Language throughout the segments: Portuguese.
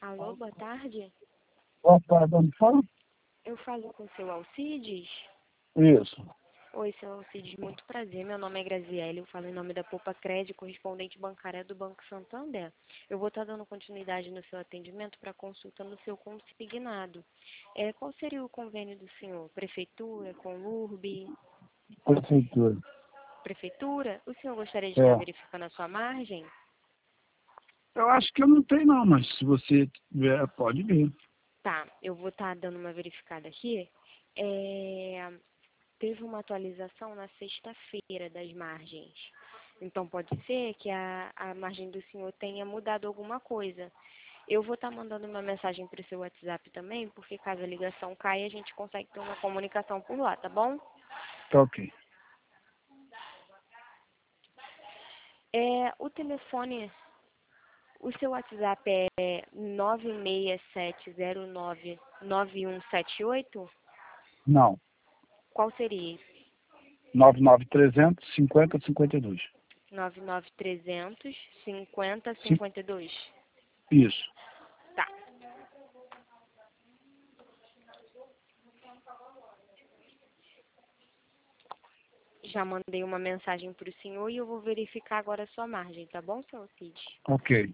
Alô, boa tarde. Boa tarde, onde fala? Eu falo com o seu Alcides? Isso. Oi, seu Alcides, muito prazer. Meu nome é Graziele, eu falo em nome da Poupa Crédito, correspondente bancária do Banco Santander. Eu vou estar dando continuidade no seu atendimento para consulta no seu consignado. Qual seria o convênio do senhor? Prefeitura, Conurb? Prefeitura. Prefeitura? O senhor gostaria de estar É. verificando a sua margem? Eu acho que eu não tenho não, mas se você tiver, pode vir. Tá, eu vou estar dando uma verificada aqui. Teve uma atualização na sexta-feira das margens. Então, pode ser que a margem do senhor tenha mudado alguma coisa. Eu vou estar mandando uma mensagem para o seu WhatsApp também, porque caso a ligação caia, a gente consegue ter uma comunicação por lá, tá bom? Tá ok. O telefone, o seu WhatsApp é 967099178? Não. Qual seria? 99300 5052. 99300 50 Sim. 52. Isso. Tá. Já mandei uma mensagem para o senhor e eu vou verificar agora a sua margem, tá bom, seu Cid? Ok.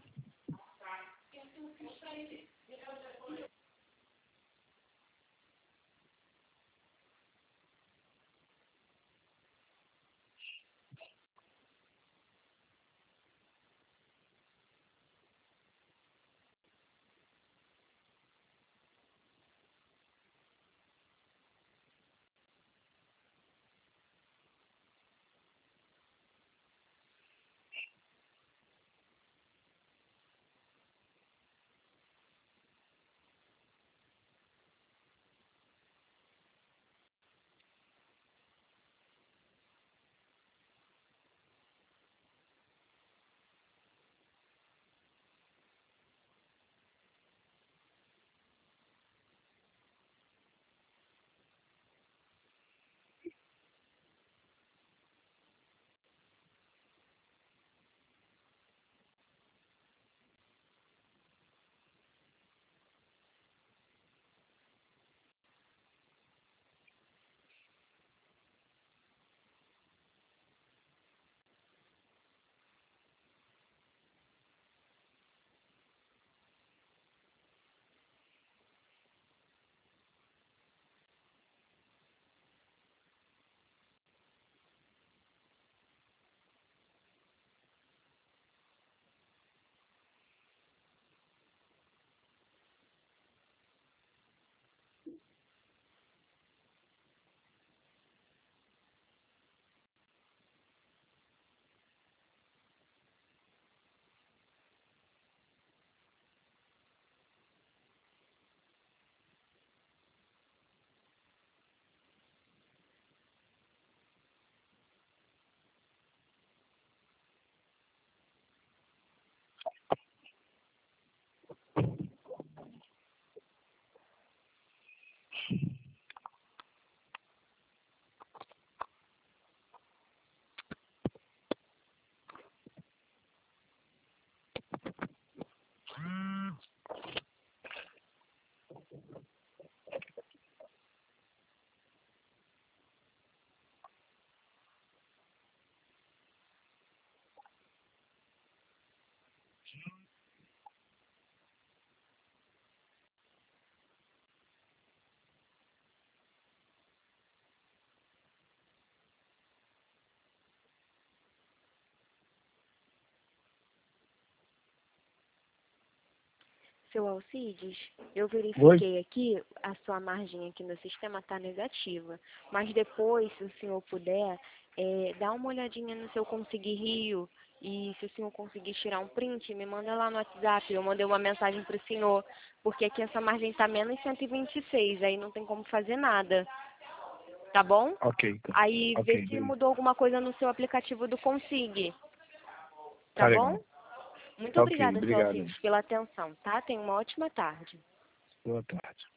Seu Alcides, eu Oi? verifiquei aqui, a sua margem aqui no sistema está negativa. Mas depois, se o senhor puder, dá uma olhadinha no seu Conseguir Rio. E se o senhor conseguir tirar um print, me manda lá no WhatsApp. Eu mandei uma mensagem para o senhor, porque aqui essa margem está menos 126, aí não tem como fazer nada. Tá bom? Ok, então. Aí vê Ok, se beleza. mudou alguma coisa no seu aplicativo do Consig. Tá Tá bom? legal. Muito Tá ok, obrigada, seu obrigado. Alcides, pela atenção, tá? Tenha uma ótima tarde. Boa tarde.